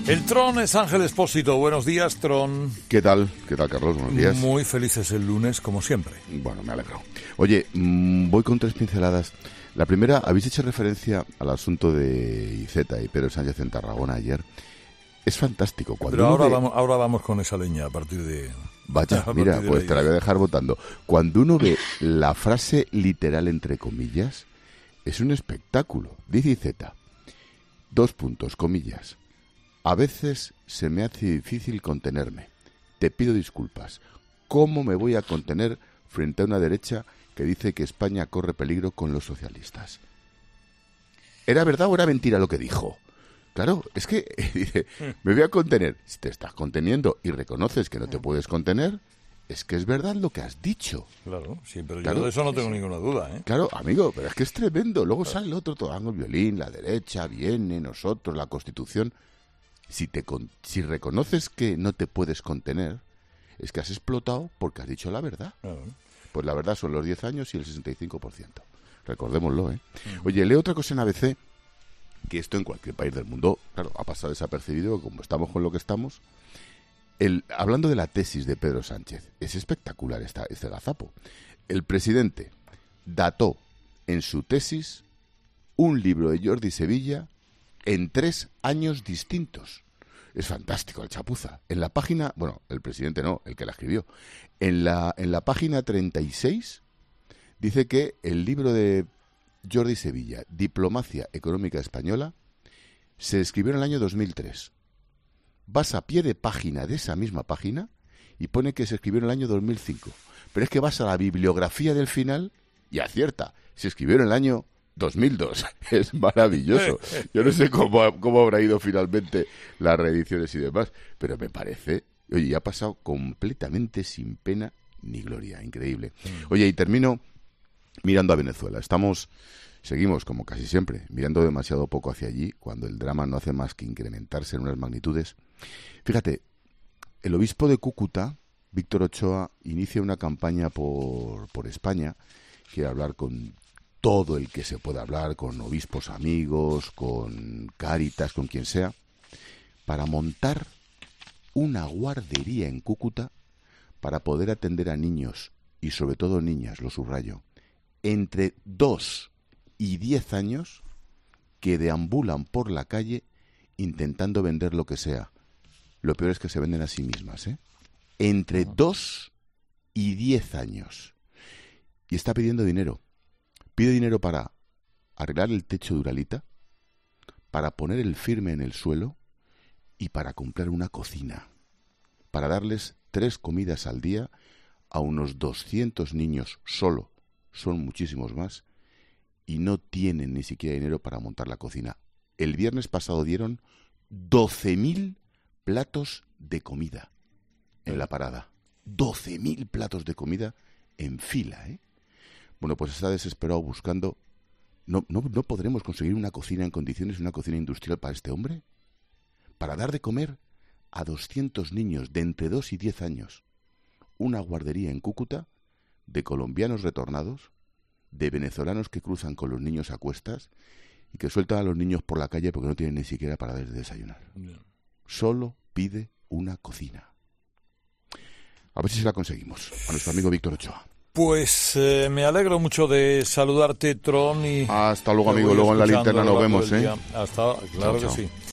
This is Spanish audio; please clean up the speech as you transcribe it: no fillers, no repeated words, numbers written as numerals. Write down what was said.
El Tron es Ángel Expósito. Buenos días, Tron. ¿Qué tal? ¿Qué tal, Carlos? Buenos días. Muy felices el lunes, como siempre. Bueno, me alegro. Oye, voy con tres pinceladas. La primera, habéis hecho referencia al asunto de Iceta y Pedro Sánchez en Tarragona ayer. Es fantástico. Pero ahora vamos con esa leña a partir de... Vaya, mira, pues te la voy a dejar votando. Cuando uno ve la frase literal entre comillas, es un espectáculo. Dice Iceta, : a veces se me hace difícil contenerme. Te pido disculpas. ¿Cómo me voy a contener frente a una derecha que dice que España corre peligro con los socialistas? ¿Era verdad o era mentira lo que dijo? Claro, es que dice, me voy a contener. Si te estás conteniendo y reconoces que no te puedes contener, es que es verdad lo que has dicho. Claro, sí, pero claro, yo de eso no tengo ninguna duda, ¿eh? Claro, amigo, pero es que es tremendo. Luego sale el otro tocando el violín, la derecha, viene, nosotros, la Constitución. Si reconoces que no te puedes contener, es que has explotado porque has dicho la verdad. Pues la verdad son los 10 años y el 65%. Recordémoslo, ¿eh? Oye, leo otra cosa en ABC, que esto en cualquier país del mundo, claro, ha pasado desapercibido, como estamos con lo que estamos. Hablando de la tesis de Pedro Sánchez, es espectacular este gazapo. El presidente dató en su tesis un libro de Jordi Sevilla en 3 años distintos. Es fantástico el chapuza. En la página, bueno, el presidente no, el que la escribió. En la página 36 dice que el libro de Jordi Sevilla, Diplomacia Económica Española, se escribió en el año 2003. Vas a pie de página de esa misma página y pone que se escribió en el año 2005. Pero es que vas a la bibliografía del final y acierta. Se escribió en el año 2002. Es maravilloso. Yo no sé cómo habrá ido finalmente las reediciones y demás, pero me parece, oye, ha pasado completamente sin pena ni gloria. Increíble. Oye, y termino mirando a Venezuela. Seguimos, como casi siempre, mirando demasiado poco hacia allí, cuando el drama no hace más que incrementarse en unas magnitudes. Fíjate, el obispo de Cúcuta, Víctor Ochoa, inicia una campaña por España. Quiere hablar con todo el que se pueda hablar, con obispos amigos, con Cáritas, con quien sea, para montar una guardería en Cúcuta para poder atender a niños, y sobre todo niñas, lo subrayo, entre 2 y 10 años que deambulan por la calle intentando vender lo que sea. Lo peor es que se venden a sí mismas, ¿eh? Entre 2 y 10 años. Y está pidiendo dinero. Pide dinero para arreglar el techo de Uralita, para poner el firme en el suelo y para comprar una cocina. Para darles 3 comidas al día a unos 200 niños solo. Son muchísimos más. Y no tienen ni siquiera dinero para montar la cocina. El viernes pasado dieron 12.000 platos de comida en la parada. 12.000 platos de comida en fila, ¿eh? Bueno, pues está desesperado buscando. ¿No podremos conseguir una cocina en condiciones, una cocina industrial para este hombre? Para dar de comer a 200 niños de entre 2 y 10 años. Una guardería en Cúcuta de colombianos retornados, de venezolanos que cruzan con los niños a cuestas y que sueltan a los niños por la calle porque no tienen ni siquiera para desayunar. Solo pide una cocina. A ver si se la conseguimos. A nuestro amigo Víctor Ochoa. Pues me alegro mucho de saludarte, Tron. Y hasta luego, amigo. Luego en la linterna nos vemos, ¿eh? Hasta, claro que sí.